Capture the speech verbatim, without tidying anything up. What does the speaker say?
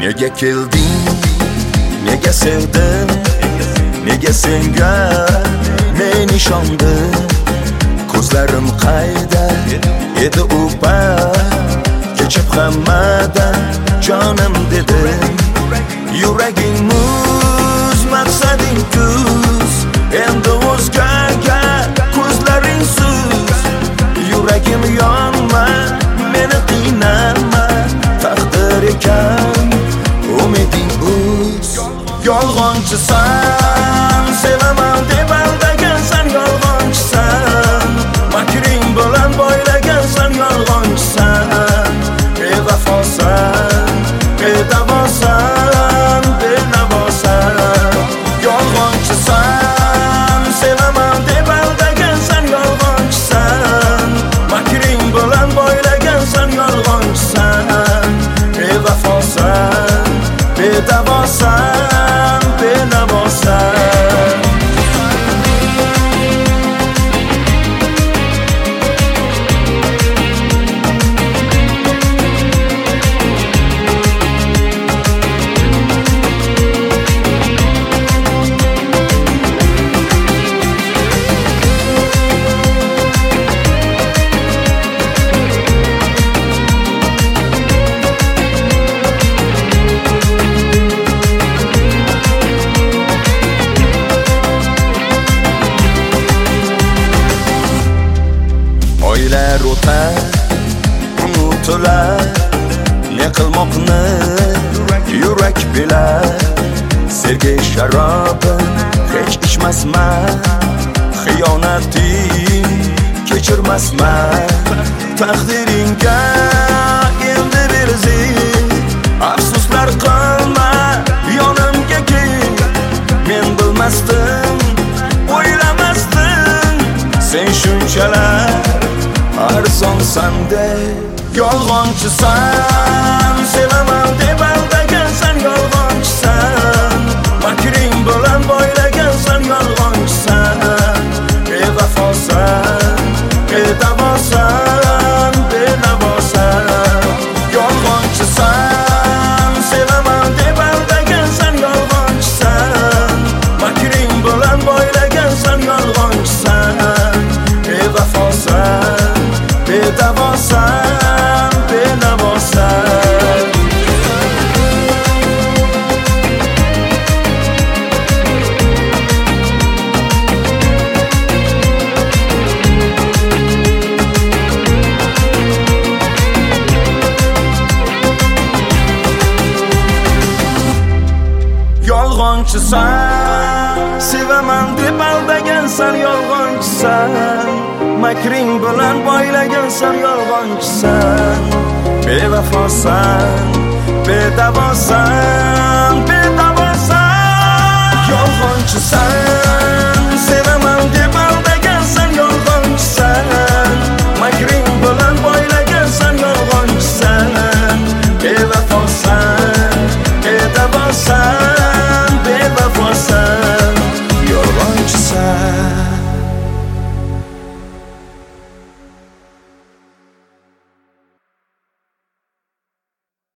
Nega kelding, nega sevdim, nega senga men ishondim. Ko'zlarim qayda edi u payt, kechib hammadan jonim dedim. Yuraging muz, maqsading tuz, endi o'zgaga ko'zlaring suz. Yuragim yonma, meni qiynama, taqdir ekan umiding uz. Yolg'onchisan, sevaman deb aldagansan, yolg'onchisan. Makring bilan boylagansan, yolg'onchisan. Bevafosan, bedavosan, benavosan. Yolg'onchisan, sevaman deb aldagansan, yolg'onchisan. Makring bilan boylagansan, yolg'onchisan. Bevafosan, bedavosan, benavosan. Oylar o'tar, unutilar, ne qilmoqni yurak bilar. Sevgi sharobin hech ichmasman, xiyonating kechirmasman. Taqdiringga endi berzing, afsuslar qilma, yonimga kel. Men bilmasdim, o'ylamasdim, sen shunchalar arzonsan deb. Yolg'onchisan, sevaman deb aldagansan, yolg'onchisan. Makring bilan boylagansan, yolg'onchisan. Bevafosan, bedavosan, benavosan. Yolg'onchisan, sevaman deb aldagansan, yolg'onchisan. Makring bilan boylagansan, yolg'onchisan. Bevafosan, bedavosan, benavosan. Yolg'onchisan, sevaman deb aldagansan, yolg'onchisan. Makring bilan boylagansan, yolg'onchisan. Bevafosan, bedavosan, bedavosan. Yolg'onchisan.